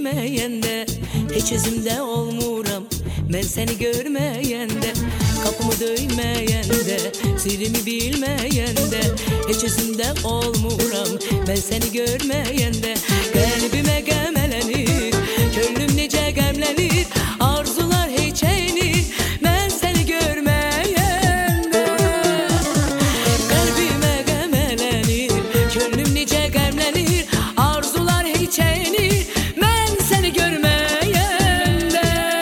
bilməyəndə heç özümdə olmuram. Mən səni görməyəndə, qapımı döyməyəndə, sirrimi bilməyəndə heç özümdə olmuram. Mən səni görməyəndə qəlbimə qəmələnir, könlüm necə qəmlənir, arzular heç eynir. Mən səni görməyəndə qəlbimə qəmələnir, könlüm necə qəmlənir, arzular heç eynir. Mən səni görməyəndə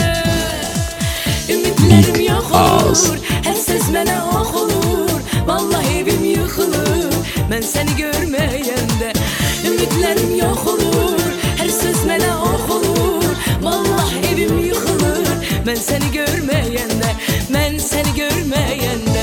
ümidlərim yox olur, hər söz mənə oxulur, vallahi evim yıxılır. Mən səni görməyəndə ümidlərim yox olur, hər söz mənə oxulur, vallahi evim yıxılır. Mən səni görməyəndə, mən səni görməyəndə,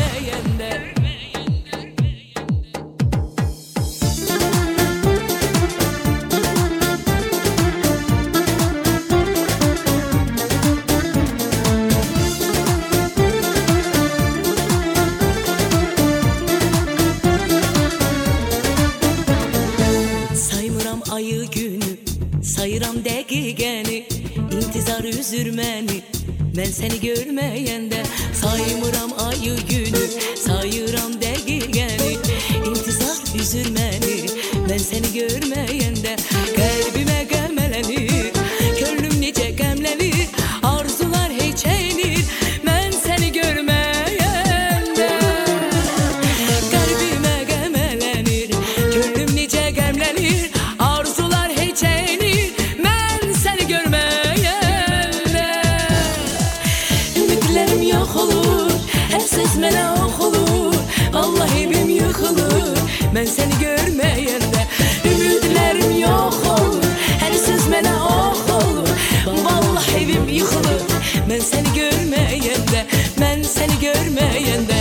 saymıram ayı günü, sayıram dəqiqəni, intizar üzür məni. Mən səni görməyəndə saymıram ayı günü, sayıram dəqiqəni, intizar üzür məni. Mən səni görməyəndə qəlbimə qəmələnir, könlüm necə qəmlənir, arzular heç eynir. Mən səni görməyəndə qəlbimə qəmələnir, könlüm necə qəmlənir, arzular heç eynir. Mən səni görməyəndə ümidlərim yox olur, hər söz mənə oxulur, vallahi evim yıxılır. Mən səni görməyəndə ümidlərim yox olur, hər söz mənə oxulur, vallahi evim yıxılır. Mən səni görməyəndə, mən səni görməyəndə,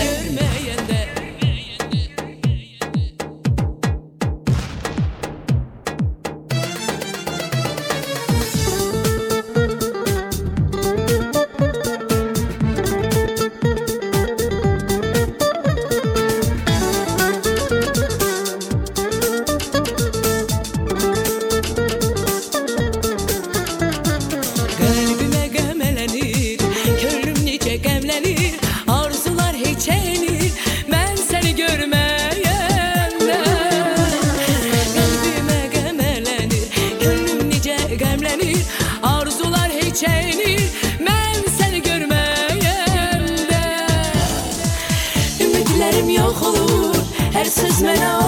qəlbimə qəmələnir, könlüm necə qəmlənir, arzular heç eynir. Mən səni görməyəndə qəlbimə qəmələnir, könlüm necə qəmlənir, arzular heç eynir. Mən səni görməyəndə ümidlərim yox olur, hər söz mənə